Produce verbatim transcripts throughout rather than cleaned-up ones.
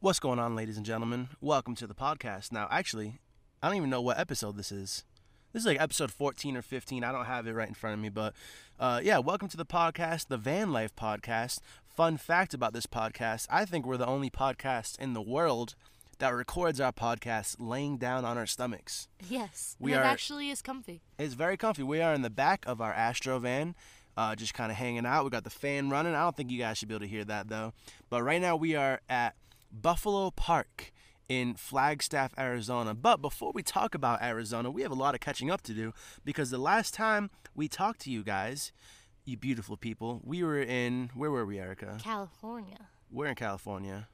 What's going on, ladies and gentlemen? Welcome to the podcast. Now, actually, I don't even know what episode this is. This is like episode fourteen or fifteen. I don't have it right in front of me, but uh, yeah, welcome to the podcast, the Van Life Podcast. Fun fact about this podcast, I think we're the only podcast in the world that records our podcast laying down on our stomachs. Yes, we and are, it actually is comfy. It's very comfy. We are in the back of our Astro van, uh, just kind of hanging out. We got the fan running. I don't think you guys should be able to hear that, though. But right now we are at Buffalo Park in Flagstaff, Arizona. But before we talk about Arizona, we have a lot of catching up to do because the last time we talked to you guys, you beautiful people, we were in, where were we, Erica? California. We're in California.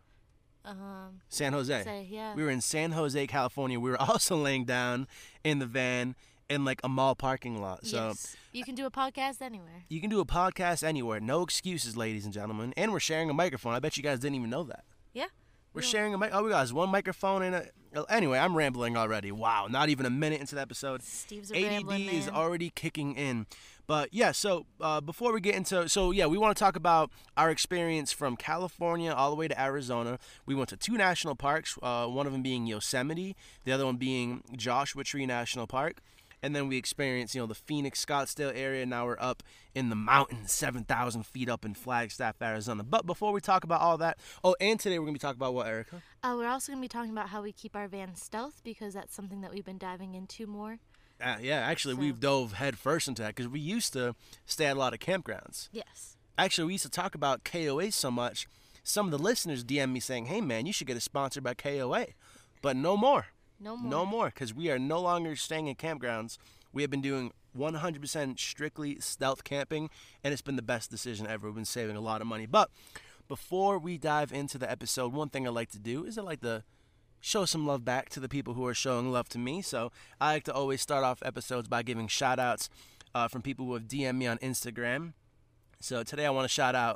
Um, San Jose. say, yeah. We were in San Jose, California. We were also laying down in the van in like a mall parking lot. So yes. You can do a podcast anywhere. You can do a podcast anywhere. No excuses, ladies and gentlemen. And we're sharing a microphone. I bet you guys didn't even know that. Yeah. We're yeah. sharing a mic. Oh, we got one microphone and a. Anyway, I'm rambling already. Wow, not even a minute into the episode. Steve's a A D D rambling man. is already kicking in. But yeah, so uh, before we get into, so yeah, we want to talk about our experience from California all the way to Arizona. We went to two national parks, uh, one of them being Yosemite, the other one being Joshua Tree National Park. And then we experienced, you know, the Phoenix, Scottsdale area. Now we're up in the mountains, seven thousand feet up in Flagstaff, Arizona. But before we talk about all that, oh, and today we're going to be talking about what, Erica? Uh, we're also going to be talking about how we keep our van stealth because that's something that we've been diving into more. Uh, yeah, actually, So- we've dove head first into that because we used to stay at a lot of campgrounds. Yes. Actually, we used to talk about K O A so much, some of the listeners D M me saying, hey, man, you should get a sponsor by K O A. But no more. No more. No more, because we are no longer staying in campgrounds. We have been doing one hundred percent strictly stealth camping, and it's been the best decision ever. We've been saving a lot of money. But before we dive into the episode, one thing I like to do is I like to show some love back to the people who are showing love to me. So I like to always start off episodes by giving shout-outs uh, from people who have D M'd me on Instagram. So today I want to shout out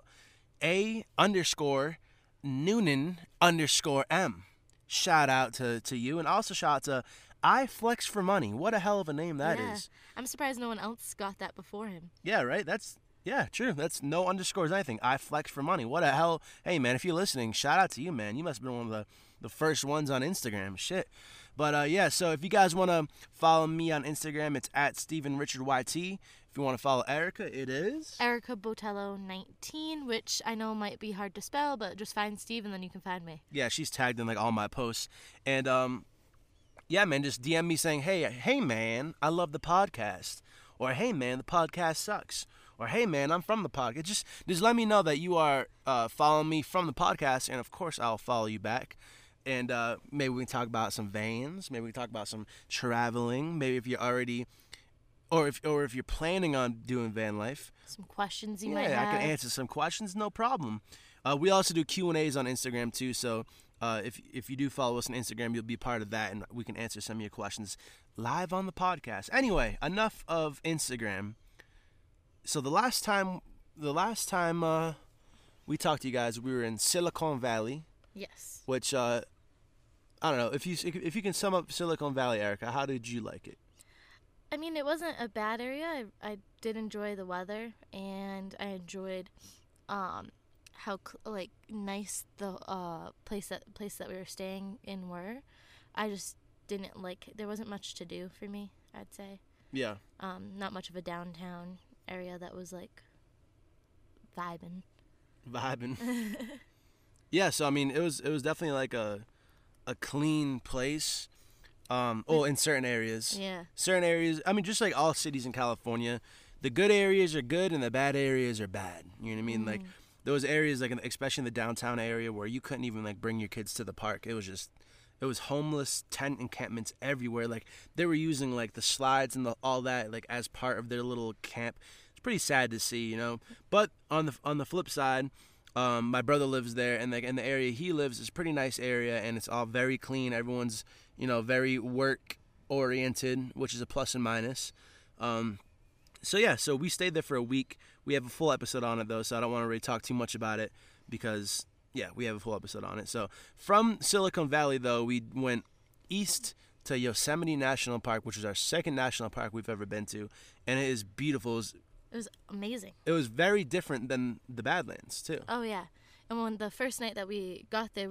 A underscore Noonan underscore M. Shout out to, to you, and also shout out to I Flex for Money. What a hell of a name that yeah. is. I'm surprised no one else got that before him. Yeah, right? That's, yeah, true. That's no underscores anything. I Flex for Money. What a hell. Hey, man, if you're listening, shout out to you, man. You must have been one of the, the first ones on Instagram. Shit. But, uh, yeah, so if you guys want to follow me on Instagram, it's at Stephen Richard Y T. If you want to follow Erica, it is Erica Botello nineteen, which I know might be hard to spell, but just find Steve and then you can find me. Yeah, she's tagged in like all my posts. And um yeah, man, just D M me saying, "Hey, hey man, I love the podcast." Or, "Hey man, the podcast sucks." Or, "Hey man, I'm from the podcast." Just just let me know that you are uh following me from the podcast, and of course I'll follow you back. And uh maybe we can talk about some vans, maybe we can talk about some traveling, maybe if you're already or if or if you're planning on doing van life. Some questions you yeah, might have. I can answer some questions, no problem. Uh, we also do Q and A's on Instagram too, so uh, if if you do follow us on Instagram, you'll be part of that, and we can answer some of your questions live on the podcast. Anyway, enough of Instagram. So the last time, the last time uh, we talked to you guys, we were in Silicon Valley, Yes. which uh, I don't know if you if you can sum up Silicon Valley, Erica. How did you like it? I mean, it wasn't a bad area. I, I did enjoy the weather, and I enjoyed um, how cl- like nice the uh, place that place that we were staying in were. I just didn't like. There wasn't much to do for me, I'd say. Yeah. Um, not much of a downtown area that was like vibing. Vibing. Yeah, so I mean, it was it was definitely like a a clean place. Um, oh, in certain areas. Yeah. Certain areas. I mean, just like all cities in California, the good areas are good and the bad areas are bad. You know what I mean? Mm. Like those areas, like in, especially in the downtown area, where you couldn't even like bring your kids to the park. It was just, it was homeless tent encampments everywhere. Like they were using like the slides and the, all that like as part of their little camp. It's pretty sad to see, you know. But on the on the flip side. Um, my brother lives there, and like in the area he lives is a pretty nice area, and it's all very clean. Everyone's, you know, very work oriented, which is a plus and minus. Um, so yeah, so we stayed there for a week. We have a full episode on it though, so I don't want to really talk too much about it because yeah, we have a full episode on it. So from Silicon Valley though, we went east to Yosemite National Park, which is our second national park we've ever been to, and it is beautiful. It was, It was amazing. it was very different than the Badlands too. Oh, yeah. And when the first night that we got there, we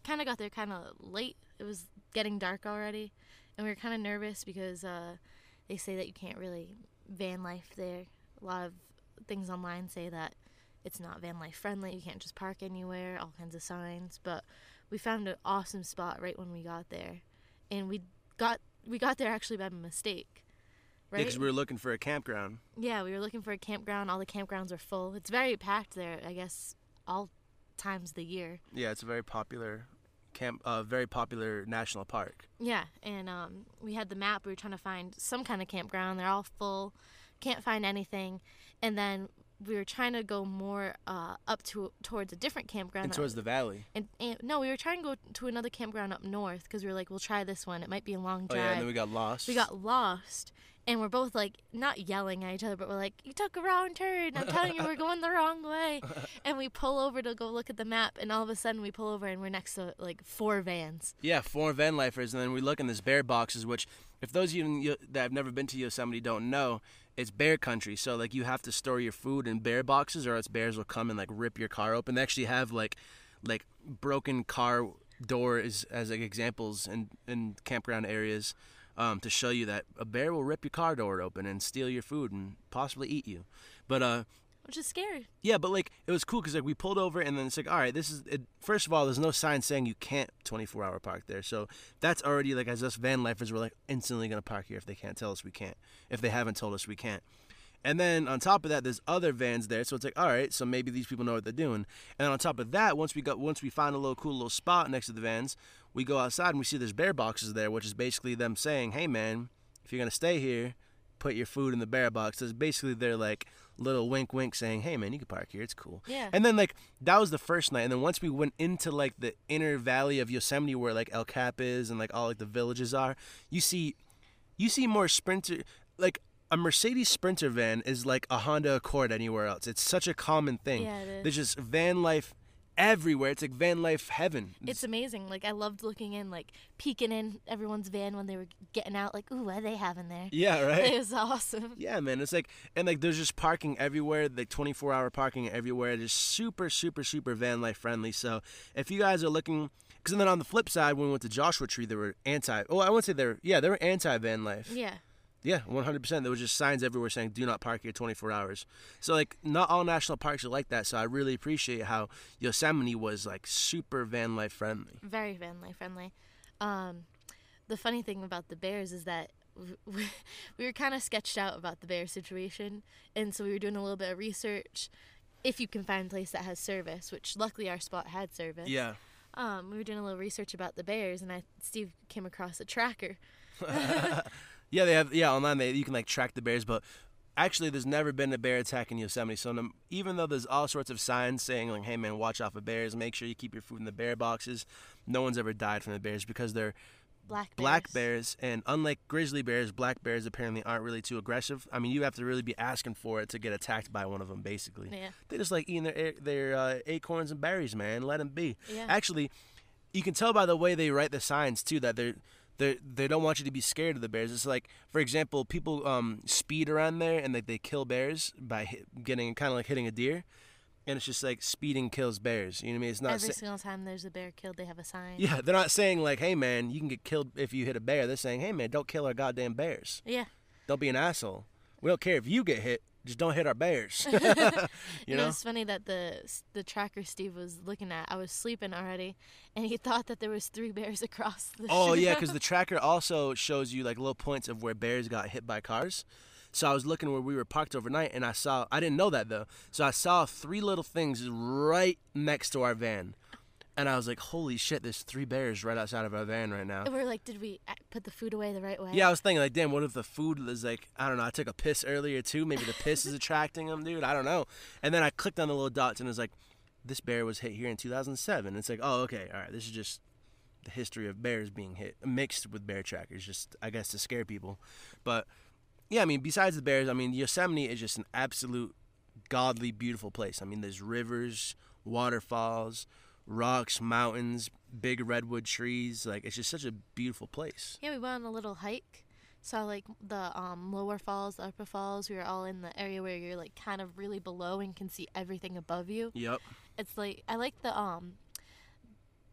kind of got there kind of late. It was getting dark already, and we were kind of nervous because uh, they say that you can't really van life there. A lot of things online say that it's not van life friendly. You can't just park anywhere, all kinds of signs. But we found an awesome spot right when we got there, and we got we got there actually by mistake. Right? Yeah, because we were looking for a campground. Yeah, we were looking for a campground. All the campgrounds are full. It's very packed there, I guess, all times of the year. Yeah, it's a very popular camp, uh, very popular national park. Yeah, and um, we had the map. We were trying to find some kind of campground. They're all full. Can't find anything. And then we were trying to go more uh, up to towards a different campground. And towards the valley. And, and no, we were trying to go to another campground up north because we were like, we'll try this one. It might be a long drive. Oh, yeah, and then we got lost. We got lost. And we're both, like, not yelling at each other, but we're like, you took a wrong turn. I'm telling you, we're going the wrong way. And we pull over to go look at the map, and all of a sudden we pull over, and we're next to, like, four vans. Yeah, four van lifers. And then we look in this bear boxes, which, if those of you that have never been to Yosemite don't know, it's bear country. So, like, you have to store your food in bear boxes, or else bears will come and, like, rip your car open. They actually have, like, like broken car doors as, like, examples in, in campground areas. Um, to show you that a bear will rip your car door open and steal your food and possibly eat you. But, uh... Which is scary. Yeah, but, like, it was cool because, like, we pulled over and then it's like, all right, this is... It, first of all, there's no sign saying you can't twenty-four hour park there. So that's already, like, as us van lifers, we're, like, instantly going to park here if they can't tell us we can't. If they haven't told us we can't. And then on top of that, there's other vans there. So it's like, all right, so maybe these people know what they're doing. And then on top of that, once we got, once we find a little cool little spot next to the vans, we go outside and we see there's bear boxes there, which is basically them saying, hey, man, if you're going to stay here, put your food in the bear box. So it's basically their, like, little wink wink saying, hey, man, you can park here. It's cool. Yeah. And then, like, that was the first night. And then once we went into, like, the inner valley of Yosemite where, like, El Cap is and, like, all, like, the villages are, you see, you see more Sprinter, like, a Mercedes Sprinter van is like a Honda Accord anywhere else. It's such a common thing. Yeah, it is. There's just van life everywhere. It's like van life heaven. It's amazing. Like, I loved looking in, like, peeking in everyone's van when they were getting out. Like, ooh, what do they have in there? Yeah, right? It was awesome. Yeah, man. It's like, and like, there's just parking everywhere, like twenty-four hour parking everywhere. Just super, super, super van life friendly. So if you guys are looking, because then on the flip side, when we went to Joshua Tree, they were anti, oh, I wouldn't say they were, yeah, they were anti van life. Yeah. Yeah, one hundred percent. There was just signs everywhere saying, do not park here twenty-four hours. So, like, not all national parks are like that. So I really appreciate how Yosemite was, like, super van life friendly. Very van life friendly. Um, the funny thing about the bears is that we, we were kind of sketched out about the bear situation. And so we were doing a little bit of research. If you can find a place that has service, which luckily our spot had service. Yeah. Um, we were doing a little research about the bears, and I Steve came across a tracker. Yeah, they have. Yeah, online they you can like track the bears, but actually, there's never been a bear attack in Yosemite. So no, even though there's all sorts of signs saying like, "Hey, man, watch out for bears. Make sure you keep your food in the bear boxes," no one's ever died from the bears because they're Black bears. black bears, and unlike grizzly bears, black bears apparently aren't really too aggressive. I mean, you have to really be asking for it to get attacked by one of them. Basically, Yeah. they just like eating their their uh, acorns and berries, man. Let them be. Yeah. Actually, you can tell by the way they write the signs too that they're. They they don't want you to be scared of the bears. It's like, for example, people um, speed around there and like they kill bears by hit, getting kind of like hitting a deer, and it's just like speeding kills bears. You know what I mean? It's not Every sa- single time there's a bear killed, they have a sign. yeah. They're not saying like, hey man, you can get killed if you hit a bear. They're saying, hey man, don't kill our goddamn bears. Yeah. Don't be an asshole. We don't care if you get hit. Just don't hit our bears. you You know? It's funny that the the tracker Steve was looking at, I was sleeping already, and he thought that there was three bears across the Oh street. yeah, because the tracker also shows you like little points of where bears got hit by cars. So I was looking where we were parked overnight, and I saw I didn't know that though. So I saw three little things right next to our van, and I was like, "Holy shit! There's three bears right outside of our van right now." And we're like, did we a- put the food away the right way? Yeah, I was thinking like, damn, what if the food is like, I don't know, I took a piss earlier too. Maybe the piss is attracting them, dude. I don't know. And then I clicked on the little dots, and it was like, this bear was hit here in two thousand seven. It's like, oh, okay, all right, this is just the history of bears being hit, mixed with bear trackers, just, I guess, to scare people. But, yeah, I mean, besides the bears, I mean, Yosemite is just an absolute godly, beautiful place. I mean, there's rivers, waterfalls, rocks, mountains, big redwood trees. Like, it's just such a beautiful place. Yeah, we went on a little hike. Saw like the um, lower falls, the upper falls. We were all in the area where you're like kind of really below and can see everything above you. Yep. It's like I like the um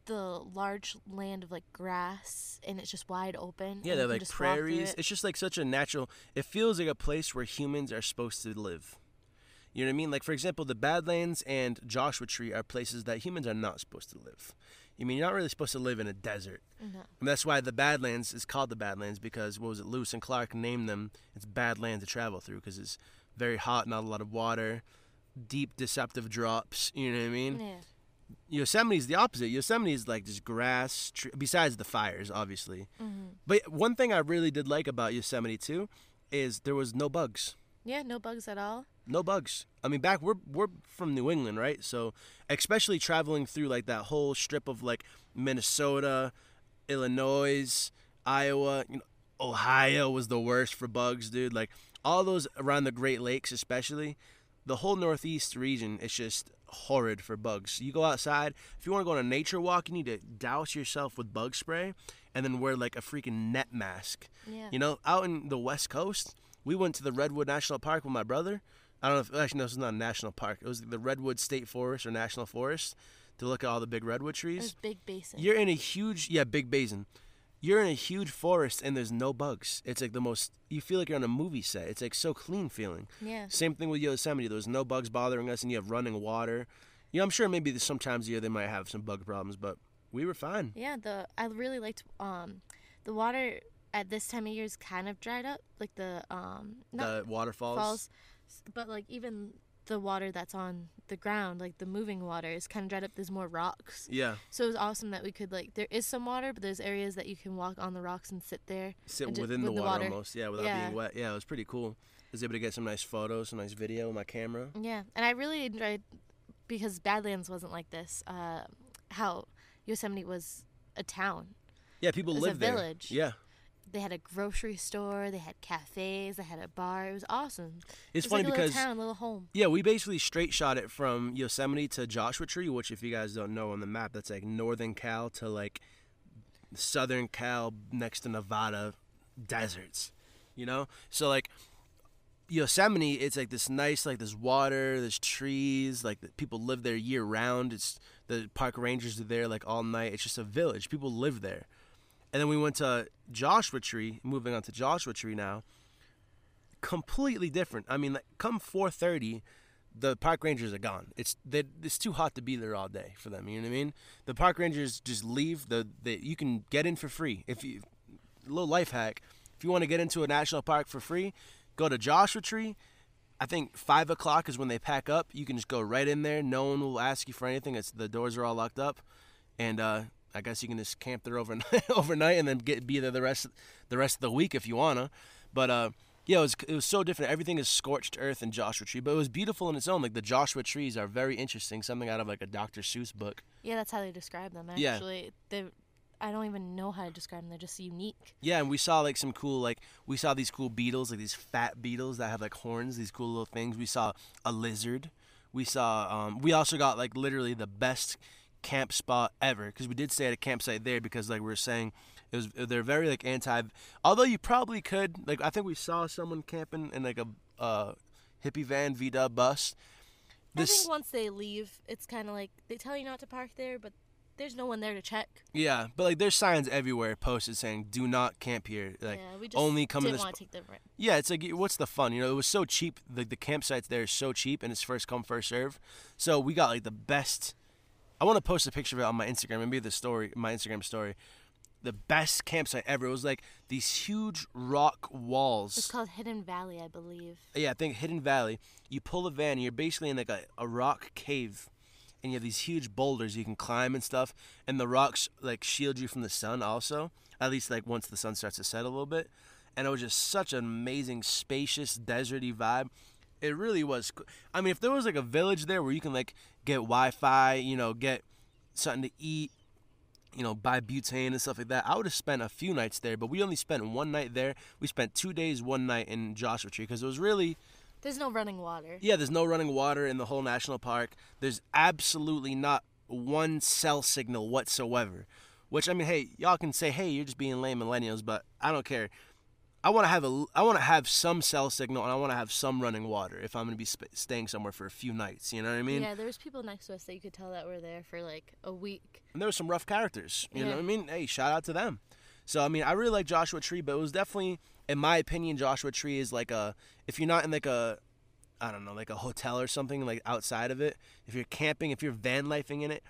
the large land of like grass, and it's just wide open. Yeah, and they're you can like just walk through prairies. it. It's just like such a natural. It feels like a place where humans are supposed to live. You know what I mean? Like, for example, the Badlands and Joshua Tree are places that humans are not supposed to live. I mean, you're not really supposed to live in a desert. No. And that's why the Badlands is called the Badlands, because, what was it, Lewis and Clark named them. It's bad land to travel through because it's very hot, not a lot of water, deep, deceptive drops. You know what I mean? Yeah. Yosemite's the opposite. Yosemite's like just grass, tree, besides the fires, obviously. Mm-hmm. But one thing I really did like about Yosemite, too, is there was no bugs. Yeah, no bugs at all. No bugs. I mean, back we're we're from New England, right? So, especially traveling through like that whole strip of like Minnesota, Illinois, Iowa, you know, Ohio was the worst for bugs, dude. Like all those around the Great Lakes, especially the whole Northeast region, it's just horrid for bugs. You go outside, if you want to go on a nature walk, you need to douse yourself with bug spray and then wear like a freaking net mask. Yeah. You know, out in the West Coast, we went to the Redwood National Park with my brother. I don't know if, actually, no, this is not a national park. It was the Redwood State Forest or National Forest to look at all the big redwood It trees. was Big Basin. You're in a huge, yeah, big basin. You're in a huge forest and there's no bugs. It's like the most, you feel like you're on a movie set. It's like so clean feeling. Yeah. Same thing with Yosemite. There was no bugs bothering us and you have running water. You know, I'm sure maybe there's sometimes a year they might have some bug problems, but we were fine. Yeah, the I really liked um the water at this time of year is kind of dried up, like the um not The waterfalls. falls, but like even the water that's on the ground, like the moving water, is kind of dried up. There's more rocks, Yeah. so it was awesome that we could like there is some water, but there's areas that you can walk on the rocks and sit there. Sit and ju- within with the the water, water. almost, yeah, without Yeah. being wet. Yeah, it was pretty cool. I was able to get some nice photos, some nice video with my camera. Yeah, and I really enjoyed because Badlands wasn't like this. Uh, how Yosemite was a town. Yeah, people It was a live there. village. Yeah. They had a grocery store. They had cafes. They had a bar. It was awesome. It's It was funny like a because little town, a little home. yeah, we basically straight shot it from Yosemite to Joshua Tree, which if you guys don't know on the map, that's like northern Cal to like southern Cal next to Nevada deserts. You know? So like Yosemite, it's like this nice, like this water, there's trees, like the, people live there year round. It's the park rangers are there like all night. It's just a village. People live there. And then we went to Joshua Tree, moving on to Joshua Tree now. Completely different. I mean, like, come four thirty, the park rangers are gone. It's they, it's too hot to be there all day for them. You know what I mean? The park rangers just leave. The, the you can get in for free. If you, a little life hack, if you want to get into a national park for free, go to Joshua Tree. I think five o'clock is when they pack up. You can just go right in there. No one will ask you for anything. It's the doors are all locked up, and uh, I guess you can just camp there overnight, overnight, and then get be there the rest the rest of the week if you wanna. But uh, yeah, it was it was so different. Everything is scorched earth in Joshua Tree, but it was beautiful in its own. Like the Joshua trees are very interesting. Something out of like a Doctor Seuss book. Yeah, that's how they describe them. Yeah. Actually, they I don't even know how to describe them. They're just unique. Yeah, and we saw like some cool like we saw these cool beetles, like these fat beetles that have like horns. These cool little things. We saw a lizard. We saw. Um, we also got like literally the best camp spot ever because we did stay at a campsite there because like we were saying it was they're very like anti although you probably could like I think we saw someone camping in like a uh hippie van V-Dub bus. I This think once they leave, it's kind of like they tell you not to park there, but there's no one there to check. yeah, but like there's signs everywhere posted saying do not camp here, like yeah, we just only come in didn't this want to take the rent. yeah, it's like what's the fun, you know? It was so cheap, like the campsites there is so cheap and it's first come first serve, so we got like the best. I want to post a picture of it on my Instagram. Maybe the story, my Instagram story. The best campsite ever. It was like these huge rock walls. It's called Hidden Valley, I believe. Yeah, I think Hidden Valley. You pull a van and you're basically in like a, a rock cave. And you have these huge boulders you can climb and stuff. And the rocks like shield you from the sun also. At least like once the sun starts to set a little bit. And it was just such an amazing, spacious, deserty vibe. It really was. co- I mean, if there was like a village there where you can like get Wi-Fi, you know, get something to eat, you know, buy butane and stuff like that, I would have spent a few nights there. But we only spent one night there. We spent two days, one night in Joshua Tree because it was really, There's no running water. yeah, there's no running water in the whole national park. There's absolutely not one cell signal whatsoever. Which, I mean, hey, y'all can say, hey, you're just being lame millennials, but I don't care. I want to have a I want to have some cell signal, and I want to have some running water if I'm going to be sp- staying somewhere for a few nights. You know what I mean? Yeah, there was people next to us that you could tell that were there for like a week. And there were some rough characters. You Yeah. know what I mean? Hey, shout out to them. So I mean, I really like Joshua Tree, but it was definitely, in my opinion, Joshua Tree is like a, if you're not in like a, I don't know, like a hotel or something like outside of it, if you're camping, if you're van lifing in it,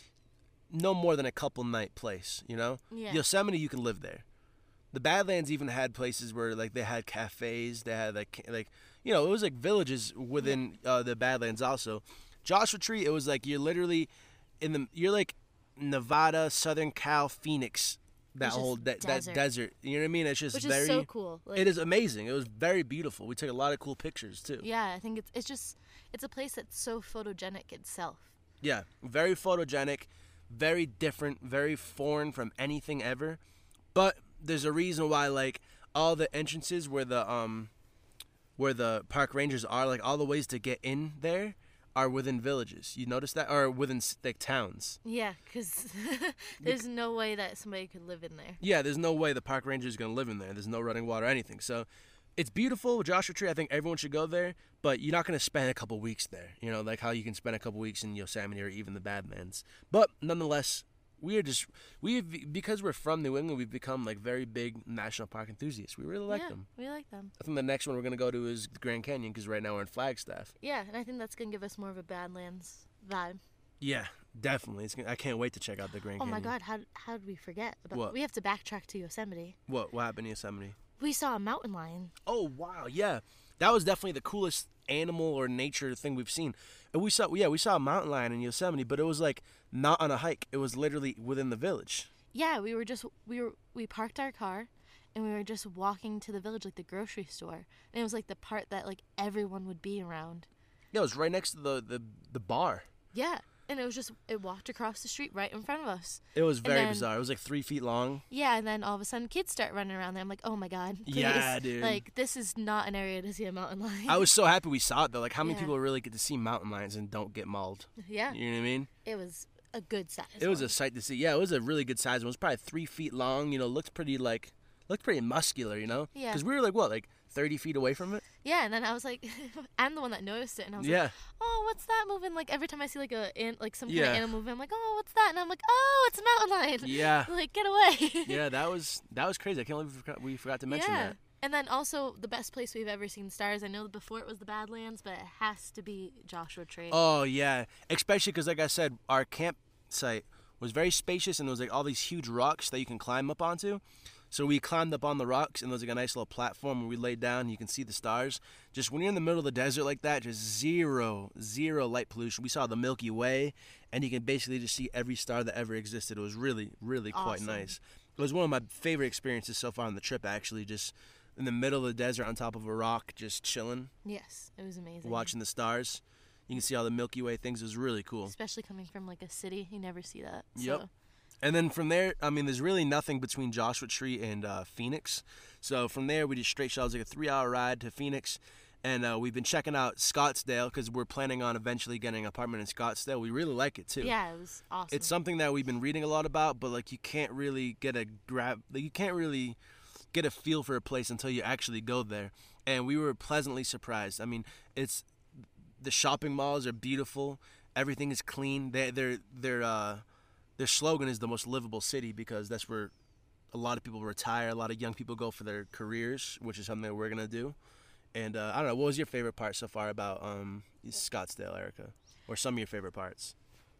no more than a couple night place. You know? Yeah. Yosemite, you can live there. The Badlands even had places where like they had cafes, they had like like you know, it was like villages within uh, the Badlands also. Joshua Tree, it was like you're literally in the you're like Nevada, Southern Cal, Phoenix, that It's just whole de- desert. that desert. You know what I mean? It's just Which very is so cool. Like, it is amazing. It was very beautiful. We took a lot of cool pictures too. Yeah, I think it's it's just it's a place that's so photogenic itself. Yeah, very photogenic, very different, very foreign from anything ever. But there's a reason why like all the entrances where the um where the park rangers are, like all the ways to get in there are within villages. You notice that, or within like towns. Yeah, because there's no way that somebody could live in there. Yeah, there's no way the park ranger is gonna live in there. There's no running water or anything. So it's beautiful, Joshua Tree. I think everyone should go there, but you're not gonna spend a couple weeks there. You know, like how you can spend a couple weeks in Yosemite or even the Badlands. But nonetheless, we are just we because we're from New England, we've become like very big national park enthusiasts. We really like yeah, them. we like them. I think the next one we're gonna go to is the Grand Canyon because right now we're in Flagstaff. Yeah, and I think that's gonna give us more of a Badlands vibe. Yeah, definitely. It's gonna, I can't wait to check out the Grand Oh Canyon. my God, how how did we forget about? What? We have to backtrack to Yosemite. What what happened in Yosemite? We saw a mountain lion. Oh wow, yeah, that was definitely the coolest animal or nature thing we've seen. And we saw yeah we saw a mountain lion in Yosemite, but it was like not on a hike. It was literally within the village. Yeah, we were just we were we parked our car, and we were just walking to the village, like the grocery store, and it was like the part that like everyone would be around. Yeah, it was right next to the the, the bar. Yeah, and it was just it walked across the street right in front of us. It was very then- bizarre. It was like three feet long. Yeah, and then all of a sudden kids start running around there. I'm like, oh my God, please. Yeah, dude. Like this is not an area to see a mountain lion. I was so happy we saw it though. Like how many Yeah. people really get to see mountain lions and don't get mauled? yeah, You know what I mean? it was a good size. It was one. a sight to see. Yeah, it was a really good size one. It was probably three feet long. You know, looked pretty like looked pretty muscular. You know? Yeah. Because we were like what, like thirty feet away from it. Yeah, and then I was like, I'm the one that noticed it, and I was Yeah. like, oh, what's that moving? Like every time I see like a an- like some kind Yeah. of animal moving, I'm like, oh, what's that? And I'm like, oh, it's a mountain lion. Yeah. Like get away. Yeah, that was that was crazy. I can't believe we forgot, we forgot to mention yeah. that. And then also the best place we've ever seen stars. I know before it was the Badlands, but it has to be Joshua Tree. Oh yeah, especially because like I said, our campsite was very spacious and there was like all these huge rocks that you can climb up onto. So we climbed up on the rocks and there was like a nice little platform where we laid down and you can see the stars. Just when you're in the middle of the desert like that, just zero, zero light pollution. We saw the Milky Way and you can basically just see every star that ever existed. It was really, really quite Awesome. nice. It was one of my favorite experiences so far on the trip actually, just in the middle of the desert on top of a rock, just chilling, Yes, it was amazing. watching the stars. You can see all the Milky Way things. It was really cool. Especially coming from like a city, you never see that. Yep. So. And then from there, I mean, there's really nothing between Joshua Tree and uh, Phoenix. So from there, we just straight shot. It was like a three-hour ride to Phoenix. And uh, we've been checking out Scottsdale because we're planning on eventually getting an apartment in Scottsdale. We really like it, too. Yeah, it was awesome. It's something that we've been reading a lot about, but, like, you can't really get a grab... Like, you can't really get a feel for a place until you actually go there. And we were pleasantly surprised. I mean, it's... The shopping malls are beautiful. Everything is clean. They, they're... They're... uh Their slogan is the most livable city because that's where a lot of people retire. A lot of young people go for their careers, which is something that we're going to do. And uh, I don't know, what was your favorite part so far about um, Scottsdale, Erica? Or some of your favorite parts?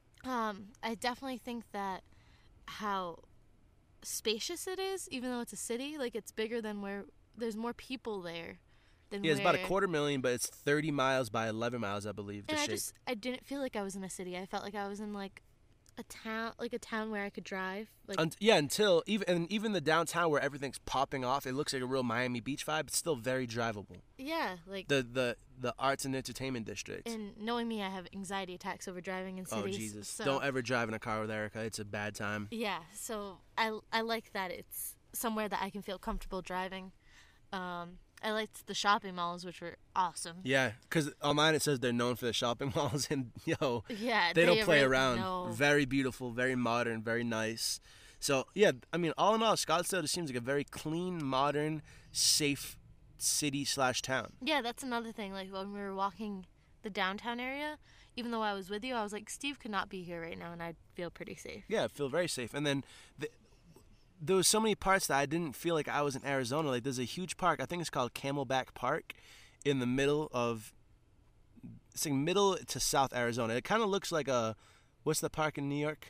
Um, I definitely think that how spacious it is, even though it's a city, like it's bigger than where there's more people there than Yeah, it's about a where- quarter million, but it's thirty miles by eleven miles, I believe, the And I shape. just I didn't feel like I was in a city. I felt like I was in like a town, like a town where I could drive. Like Unt- yeah, until even and even the downtown where everything's popping off, it looks like a real Miami Beach vibe. It's still very drivable. yeah, like The the the arts and entertainment district. and knowing me, I have anxiety attacks over driving in Oh cities. Jesus! So, Don't ever drive in a car with Erica. It's a bad time. Yeah, so I I like that it's somewhere that I can feel comfortable driving. Um, I liked the shopping malls, which were awesome. Yeah, because online it says they're known for the shopping malls, and yo, Yeah, they, don't play really- around. No. Very beautiful, very modern, very nice. So yeah, I mean, all in all, Scottsdale just seems like a very clean, modern, safe city slash town. Yeah, that's another thing. Like when we were walking the downtown area, even though I was with you, I was like, Steve could not be here right now, and I'd feel pretty safe. Yeah, I feel very safe. And then the, there was so many parts that I didn't feel like I was in Arizona. Like there's a huge park, I think it's called Camelback Park, in the middle of, it's like middle to South Arizona. It kind of looks like a, what's the park in New York?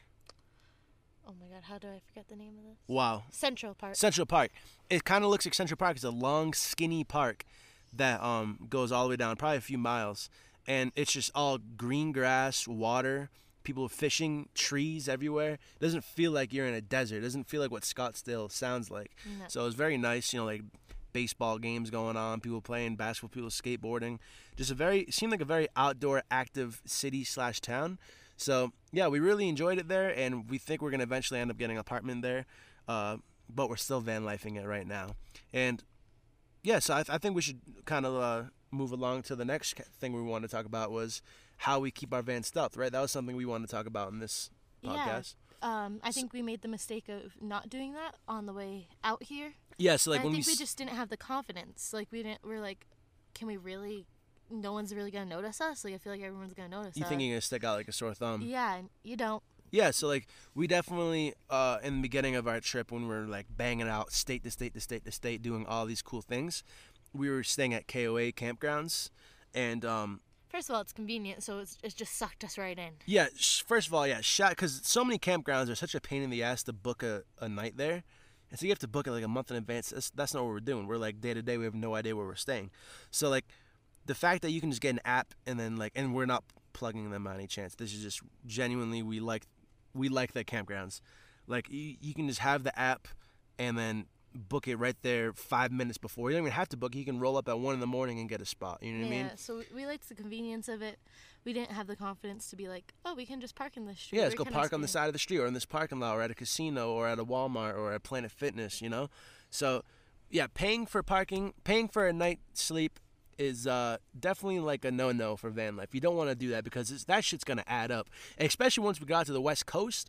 Oh my God, how do I forget the name of this? Wow. Central Park. Central Park. It kind of looks like Central Park. It's a long, skinny park that um goes all the way down, probably a few miles. And it's just all green grass, water, people fishing, trees everywhere. It doesn't feel like you're in a desert. It doesn't feel like what Scottsdale sounds like. No. So it was very nice, you know, like baseball games going on, people playing basketball, people skateboarding. Just a very, it seemed like a very outdoor, active city slash town. So, yeah, we really enjoyed it there, and we think we're going to eventually end up getting an apartment there, uh, but we're still van lifing it right now. And, yeah, so I, th- I think we should kind of uh, move along to the next thing we wanted to talk about was how we keep our van stealth, right? That was something we wanted to talk about in this podcast. Yeah, um, I think we made the mistake of not doing that on the way out here. Yeah, so like and when I think we... we just didn't have the confidence. Like, we didn't, we're like, can we really... No one's really gonna notice us. Like I feel like everyone's gonna notice. You us. think you're gonna stick out like a sore thumb? Yeah, and you don't. Yeah, so like we definitely uh, in the beginning of our trip when we were like banging out state to state to state to state doing all these cool things, we were staying at K O A campgrounds, and um, first of all, it's convenient, so it's, it just sucked us right in. Yeah, sh- first of all, yeah, shot because so many campgrounds are such a pain in the ass to book a, a night there, and so you have to book it like a month in advance. That's, that's not what we're doing. We're like day to day. We have no idea where we're staying, so like. The fact that you can just get an app and then like, and we're not plugging them by any chance. This is just genuinely we like, we like the campgrounds. Like you, you can just have the app and then book it right there five minutes before. You don't even have to book it. You can roll up at one in the morning and get a spot. You know what yeah, I mean? Yeah. So we liked the convenience of it. We didn't have the confidence to be like, oh, we can just park in this street. Yeah, let's go park on the side of the street or in this parking lot or at a casino or at a Walmart or at Planet Fitness. You know, so yeah, paying for parking, paying for a night sleep. Is uh, definitely like a no-no for van life. You don't want to do that because it's, that shit's going to add up. And especially once we got to the West Coast.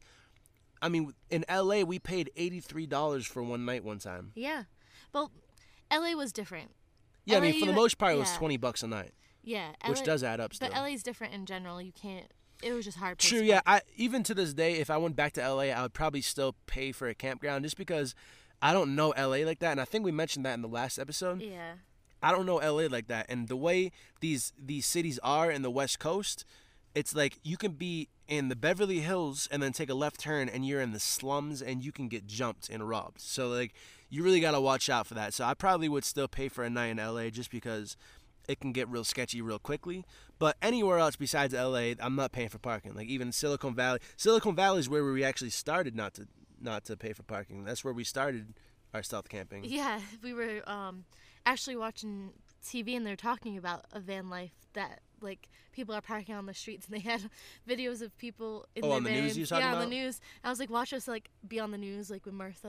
I mean, in L A, we paid eighty-three dollars for one night one time. Yeah. Well, L A was different. Yeah, L A, I mean, for the most part, it yeah. was twenty bucks a night. Yeah. Which L A, does add up still. But L A's different in general. You can't, it was just hard. True, yeah. I, even to this day, if I went back to L A, I would probably still pay for a campground just because I don't know L A like that. And I think we mentioned that in the last episode. Yeah. I don't know L A like that, and the way these these cities are in the West Coast, it's like you can be in the Beverly Hills and then take a left turn and you're in the slums and you can get jumped and robbed. So like you really got to watch out for that. So I probably would still pay for a night in L A just because it can get real sketchy real quickly. But anywhere else besides L A, I'm not paying for parking. Like even Silicon Valley. Silicon Valley is where we actually started not to not to pay for parking. That's where we started our stealth camping. Yeah, we were um, actually watching T V and they're talking about a van life that like people are parking on the streets and they had videos of people in oh, their on the vans. news you're talking yeah, about? on the news. I was like, watch us like be on the news like with Martha.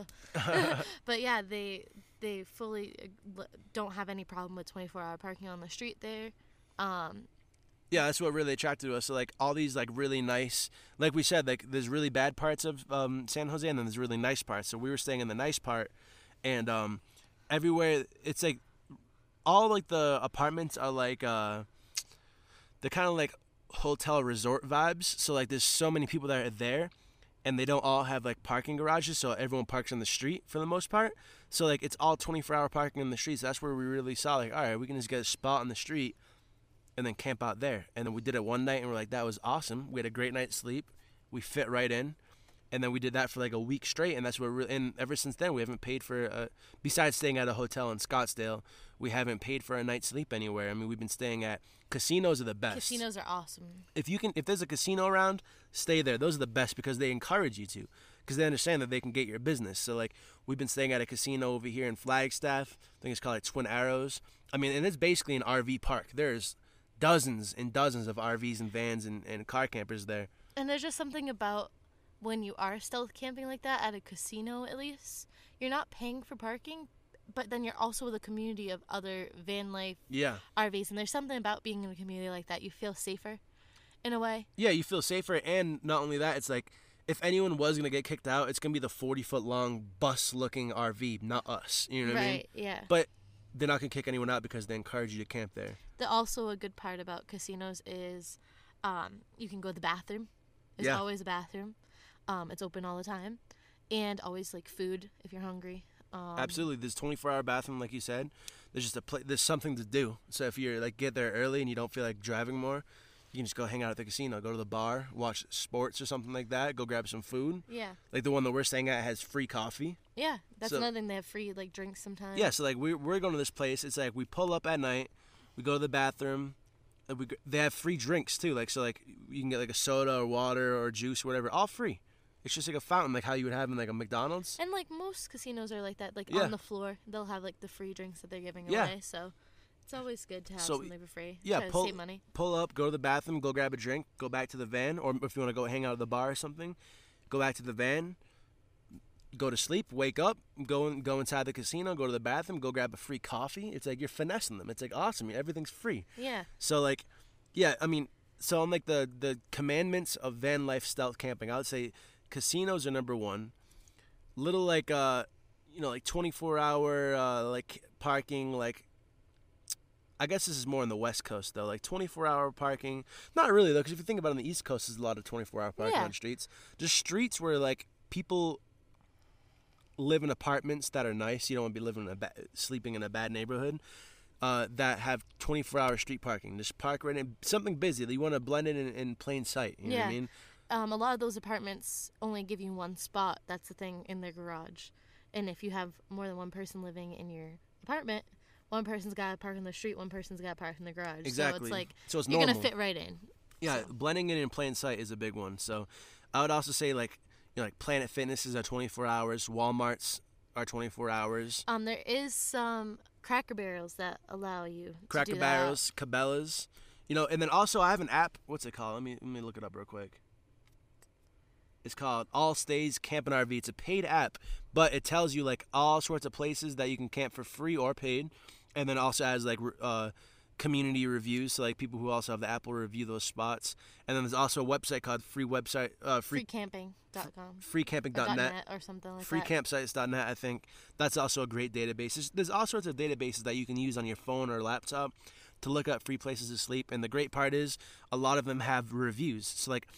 But yeah, they they fully uh, don't have any problem with twenty-four hour parking on the street there. Um, Yeah, that's what really attracted us. So, like, all these, like, really nice, like we said, like, there's really bad parts of um, San Jose, and then there's really nice parts. So we were staying in the nice part, and um, everywhere, it's, like, all, like, the apartments are, like, uh, they're kind of, like, hotel resort vibes. So, like, there's so many people that are there, and they don't all have, like, parking garages, so everyone parks on the street for the most part. So, like, it's all twenty-four hour parking in the streets. That's where we really saw, like, all right, we can just get a spot on the street and then camp out there. And then we did it one night, and we're like, that was awesome. We had a great night's sleep. We fit right in. And then we did that for like a week straight, and that's what we're, and ever since then, we haven't paid for, a, besides staying at a hotel in Scottsdale, we haven't paid for a night's sleep anywhere. I mean, we've been staying at, casinos are the best. Casinos are awesome. If you can, if there's a casino around, stay there. Those are the best because they encourage you to, because they understand that they can get your business. So like, we've been staying at a casino over here in Flagstaff. I think it's called like Twin Arrows. I mean, and it's basically an R V park. There's dozens and dozens of R Vs and vans and, and car campers there. And there's just something about when you are stealth camping like that at a casino, at least, you're not paying for parking, but then you're also with a community of other van life yeah. R Vs. And there's something about being in a community like that. You feel safer in a way. Yeah, you feel safer. And not only that, it's like if anyone was gonna get kicked out, it's gonna be the forty foot long bus looking R V, not us. You know what right, I mean? yeah. But they're not gonna kick anyone out because they encourage you to camp there. The also a good part about casinos is, um, you can go to the bathroom. There's Yeah. always a bathroom. Um, it's open all the time, and always like food if you're hungry. Um, Absolutely, there's twenty-four hour bathroom, like you said. There's just a pla- there's something to do. So if you're like get there early and you don't feel like driving more, you can just go hang out at the casino, go to the bar, watch sports or something like that. Go grab some food. Yeah, Like the one that we're staying at has free coffee. yeah. That's So- another thing. They have free like drinks sometimes. Yeah, so like we're we're going to this place. It's like we pull up at night, we go to the bathroom. And we g- they have free drinks too. Like so like you can get like a soda or water or juice or whatever, all free. It's just like a fountain, like how you would have in like a McDonald's. And like most casinos are like that. Like Yeah. on the floor, they'll have like the free drinks that they're giving Yeah. away. So it's always good to have So, something for free. yeah, Try to pull- save money. Pull up, go to the bathroom, go grab a drink, go back to the van, or if you want to go hang out at the bar or something, go back to the van, go to sleep, wake up, go in, go inside the casino, go to the bathroom, go grab a free coffee. It's like you're finessing them. It's like awesome. Everything's free. Yeah. So like, yeah, I mean, so on like the the commandments of van life stealth camping, I would say casinos are number one. Little like uh, you know, like twenty-four hour uh like parking, like I guess this is more on the West Coast though, like twenty-four hour parking. Not really though, because if you think about it, on the East Coast, there's a lot of twenty-four hour parking Yeah. on streets. Just streets where like people live in apartments that are nice. You don't want to be living in a ba- sleeping in a bad neighborhood. Uh, that have twenty-four hour street parking. Just park right in something busy that you want to blend in, in in plain sight. You know what Yeah. I mean? Um, a lot of those apartments only give you one spot. That's the thing in their garage. And if you have more than one person living in your apartment, one person's got to park on the street, one person's got to park in the garage. Exactly. So it's like So it's you're normal. gonna fit right in. Yeah, So- blending in in plain sight is a big one. So I would also say like you know like Planet Fitnesses are twenty-four hours. Walmart's are twenty-four hours. Um, there is some Cracker Barrels that allow you to Cracker do Barrels, Cabela's, you know, and then also I have an app. What's it called? Let me let me look it up real quick. It's called All Stays Camp and R V. It's a paid app, but it tells you like all sorts of places that you can camp for free or paid, and then also has like re- uh, community reviews. So like people who also have the app will review those spots. And then there's also a website called Free Website uh, that. Free free camping dot com free camping or dot net. .net or something like free that. campsites dot net. I think that's also a great database. There's, there's all sorts of databases that you can use on your phone or laptop to look up free places to sleep. And the great part is a lot of them have reviews. So like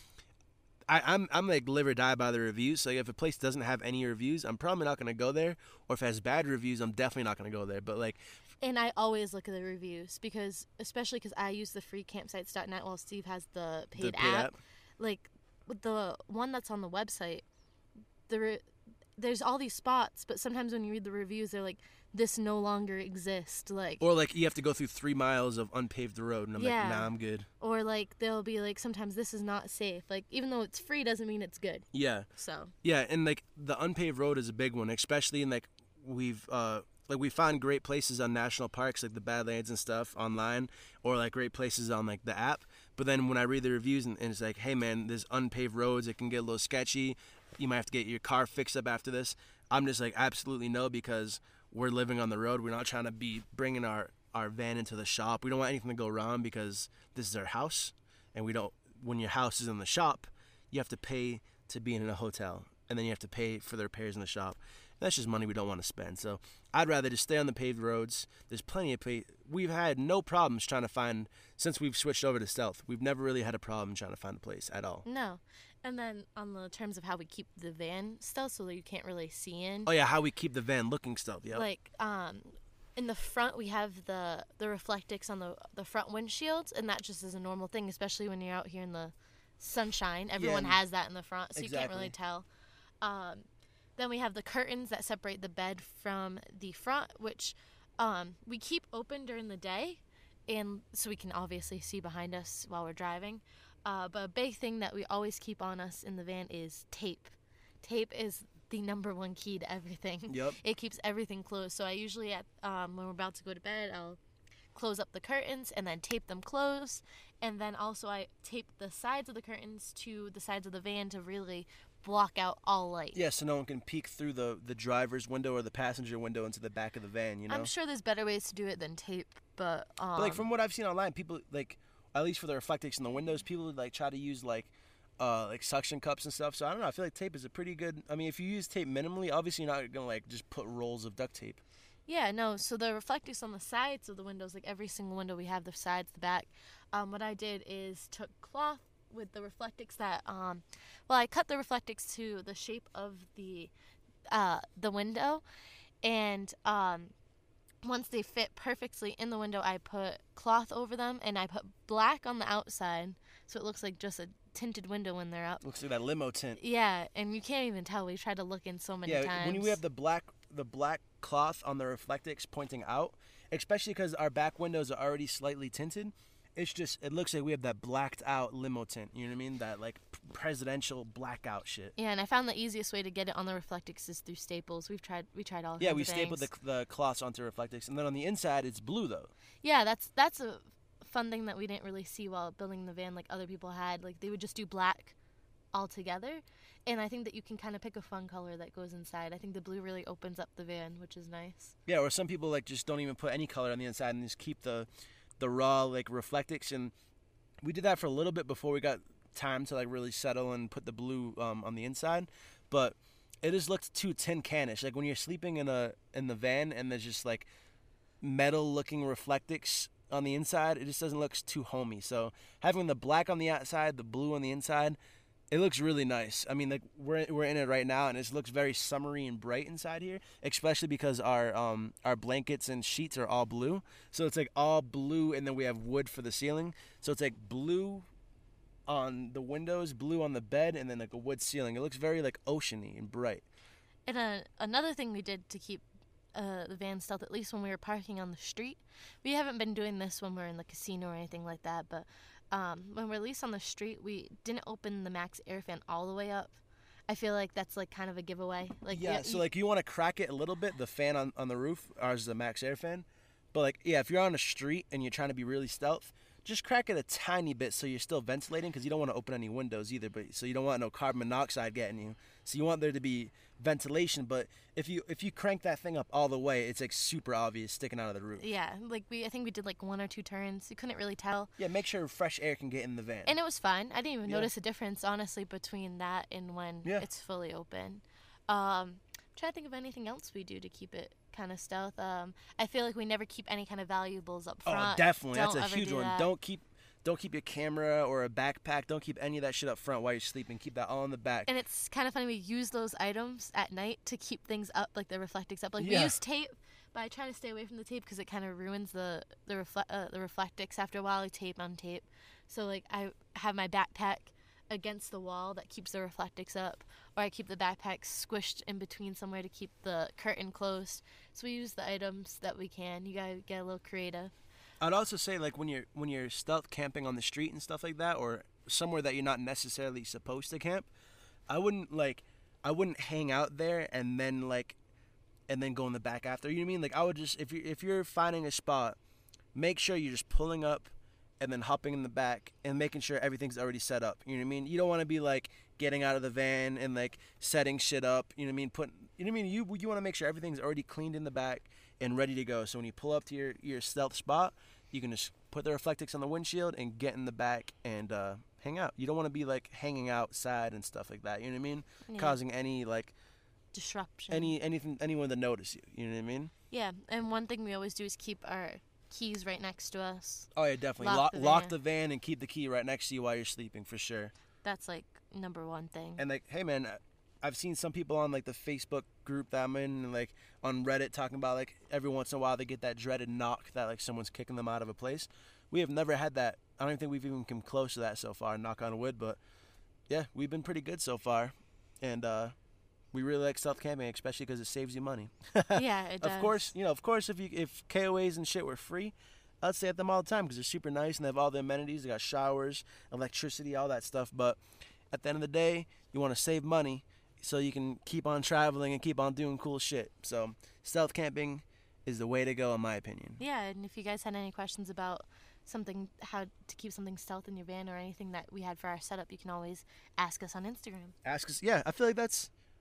I, I'm I'm like live or die by the reviews. So if a place doesn't have any reviews, I'm probably not gonna go there. Or if it has bad reviews, I'm definitely not gonna go there. But like And I always look at the reviews because, especially because I use the free campsites dot net while Steve has the paid, the paid app. app. Like with the one that's on the website, the re- there's all these spots, but sometimes when you read the reviews, they're like, "This no longer exists." Like, Or like you have to go through three miles of unpaved road, and I'm Yeah. like, nah, I'm good. or like they'll be like, sometimes this is not safe. Like, even though it's free, doesn't mean it's good. Yeah. So Yeah, and like the unpaved road is a big one, especially in like we've uh like we find great places on national parks like the Badlands and stuff online, or like great places on like the app. But then when I read the reviews and, and it's like, hey man, there's unpaved roads, it can get a little sketchy. You might have to get your car fixed up after this. I'm just like, absolutely no, because we're living on the road. We're not trying to be bringing our our van into the shop. We don't want anything to go wrong because this is our house, and we don't. When your house is in the shop, you have to pay to be in a hotel, and then you have to pay for the repairs in the shop. That's just money we don't want to spend. So I'd rather just stay on the paved roads. There's plenty of pay. We've had no problems trying to find, since we've switched over to stealth, we've never really had a problem trying to find a place at all. no. And then on the terms of how we keep the van stealth, so that you can't really see in. Oh yeah, how we keep the van looking stealth. Yeah. Like um in the front we have the the reflectix on the the front windshields, and that just is a normal thing, especially when you're out here in the sunshine. Everyone and- has that in the front, so you can't Exactly. really tell. Um then we have the curtains that separate the bed from the front, which um we keep open during the day, and so we can obviously see behind us while we're driving. Uh, but a big thing that we always keep on us in the van is tape. Tape is the number one key to everything. Yep. It keeps everything closed. So I usually, at um, when we're about to go to bed, I'll close up the curtains and then tape them closed. And then also I tape the sides of the curtains to the sides of the van to really block out all light. Yeah, so no one can peek through the, the driver's window or the passenger window into the back of the van, you know? I'm sure there's better ways to do it than tape, but um, But like from what I've seen online, people like, at least for the reflectix in the windows, people would like try to use like uh, like suction cups and stuff. So I don't know. I feel like tape is a pretty good. I mean, if you use tape minimally, obviously you're not gonna like just put rolls of duct tape. Yeah, no, so the reflectors on the sides of the windows, like every single window we have, the sides, the back, um, what I did is took cloth with the reflectix that, um, well, I cut the reflectix to the shape of the, uh, the window, and, um, once they fit perfectly in the window, I put cloth over them, and I put black on the outside, so it looks like just a tinted window when they're up. Looks like that limo tint. Yeah, and you can't even tell. We tried to look in so many yeah, times. when we have the black the black cloth on the reflectix pointing out, especially because our back windows are already slightly tinted, it's just it looks like we have that blacked out limo tint. You know what I mean? That like presidential blackout shit. Yeah, and I found the easiest way to get it on the reflectix is through staples. We've tried we tried all. Yeah, kinds we of stapled the things. the cloths onto reflectix, and then on the inside it's blue though. Yeah, that's that's a fun thing that we didn't really see while building the van like other people had. Like they would just do black altogether, and I think that you can kind of pick a fun color that goes inside. I think the blue really opens up the van, which is nice. Yeah, or some people like just don't even put any color on the inside and just keep the the raw like reflectix, and we did that for a little bit before we got time to like really settle and put the blue um, on the inside, but it just looked too tin canish. Like when you're sleeping in a in the van and there's just like metal looking reflectix on the inside, it just doesn't look too homey. So having the black on the outside, the blue on the inside, it looks really nice. I mean, like we're we're in it right now, and it looks very summery and bright inside here, especially because our um our blankets and sheets are all blue. So it's like all blue, and then we have wood for the ceiling. So it's like blue on the windows, blue on the bed, and then like a wood ceiling. It looks very like oceany and bright. And uh, another thing we did to keep uh, the van stealth, at least when we were parking on the street, we haven't been doing this when we're in the casino or anything like that, but um, when we're at least on the street, we didn't open the max air fan all the way up. I feel like that's like kind of a giveaway. Like yeah, you, so like you want to crack it a little bit, the fan on, on the roof, ours is a max air fan. But like, yeah, if you're on the street and you're trying to be really stealth, just crack it a tiny bit so you're still ventilating, because you don't want to open any windows either, but so you don't want no carbon monoxide getting you. So you want there to be ventilation, but if you if you crank that thing up all the way, it's like super obvious sticking out of the roof. Yeah, like we I think we did like one or two turns. You couldn't really tell. Yeah, make sure fresh air can get in the van. And it was fine. I didn't even Yeah. notice a difference, honestly, between that and when Yeah. it's fully open. Um, I'm trying to think of anything else we do to keep it kind of stealth. Um, I feel like we never keep any kind of valuables up Oh, front. definitely. Don't That's a ever huge do one. that. Don't keep don't keep your camera or a backpack. Don't keep any of that shit up front while you're sleeping. Keep that all in the back. And it's kind of funny, we use those items at night to keep things up, like the reflectix up. Like Yeah. we use tape, but I try to stay away from the tape because it kind of ruins the the, refle- uh, the reflectix after a while. I tape on tape, so like I have my backpack against the wall that keeps the reflectix up, or I keep the backpack squished in between somewhere to keep the curtain closed. So we use the items that we can. You gotta get a little creative. I'd also say like when you're when you're stealth camping on the street and stuff like that, or somewhere that you're not necessarily supposed to camp, I wouldn't like I wouldn't hang out there and then like and then go in the back after. You know what I mean? Like I would just if you if you're finding a spot, make sure you're just pulling up and then hopping in the back and making sure everything's already set up. You know what I mean? You don't want to be like getting out of the van and like setting shit up. You know what I mean? Put you know what I mean? You you want to make sure everything's already cleaned in the back and ready to go. So when you pull up to your, your stealth spot, you can just put the reflectix on the windshield and get in the back and uh, hang out. You don't want to be like hanging outside and stuff like that. You know what I mean? Yeah. Causing any like Disruption. any anything anyone to notice you. You know what I mean? Yeah, and one thing we always do is keep our keys right next to us. Oh yeah, definitely. Lock Lock, the lock van. the van and keep the key right next to you while you're sleeping for sure. That's like number one thing. And like, hey man, I've seen some people on like the Facebook group that I'm in, and like on Reddit talking about like every once in a while they get that dreaded knock that like someone's kicking them out of a place. We have never had that. I don't even think we've even come close to that so far, knock on wood, but yeah, we've been pretty good so far. And uh we really like stealth camping, especially because it saves you money. Yeah, it does. Of course, you know, of course, if you if K O As and shit were free, I'd stay at them all the time because they're super nice and they have all the amenities. They got showers, electricity, all that stuff. But at the end of the day, you want to save money so you can keep on traveling and keep on doing cool shit. So stealth camping is the way to go, in my opinion. Yeah, and if you guys had any questions about something, how to keep something stealth in your van or anything that we had for our setup, you can always ask us on Instagram. Ask us. Yeah, I feel like that's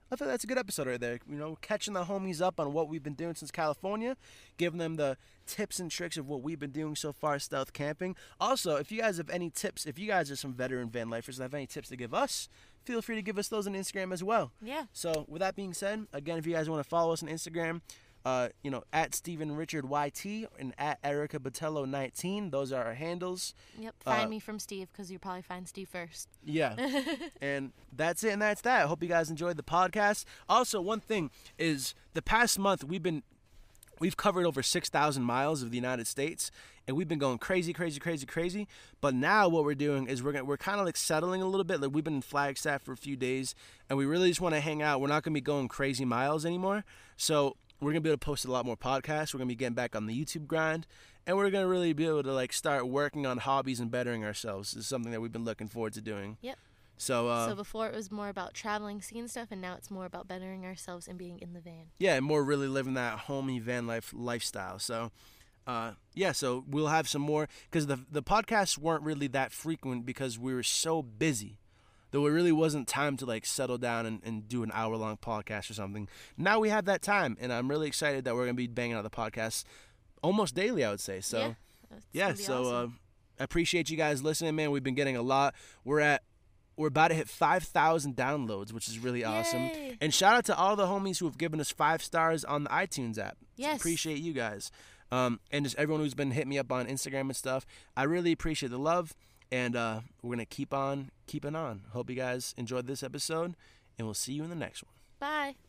I feel that's a good episode right there. You know, catching the homies up on what we've been doing since California, giving them the tips and tricks of what we've been doing so far stealth camping. Also, if you guys have any tips, if you guys are some veteran van lifers and have any tips to give us, feel free to give us those on Instagram as well. Yeah. So with that being said, again, if you guys want to follow us on Instagram, uh, you know, at Stephen Richard Y T and at Erica Botello nineteen. Those are our handles. Yep. Find Uh, me from Steve because you probably find Steve first. Yeah. And that's it and that's that. I hope you guys enjoyed the podcast. Also, one thing is the past month we've been we've covered over six thousand miles of the United States, and we've been going crazy, crazy, crazy, crazy. But now what we're doing is we're gonna, we're kind of like settling a little bit. Like we've been in Flagstaff for a few days, and we really just want to hang out. We're not going to be going crazy miles anymore. So we're going to be able to post a lot more podcasts. We're going to be getting back on the YouTube grind, and we're going to really be able to like start working on hobbies and bettering ourselves. This is something that we've been looking forward to doing. Yep. So, uh, so before it was more about traveling, seeing stuff, and now it's more about bettering ourselves and being in the van. yeah, and more really living that homey van life lifestyle. So, uh, yeah, so we'll have some more, because the the podcasts weren't really that frequent because we were so busy. Though it really wasn't time to like settle down and, and do an hour long podcast or something. Now we have that time, and I'm really excited that we're gonna be banging out the podcast almost daily, I would say. So Yeah, it's yeah, gonna be so awesome. uh, I appreciate you guys listening, man. We've been getting a lot. We're at we're about to hit five thousand downloads, which is really awesome. Yay. And shout out to all the homies who have given us five stars on the iTunes app. Yes. Appreciate you guys. Um, and just everyone who's been hitting me up on Instagram and stuff. I really appreciate the love. And uh, we're going to keep on keeping on. Hope you guys enjoyed this episode, and we'll see you in the next one. Bye.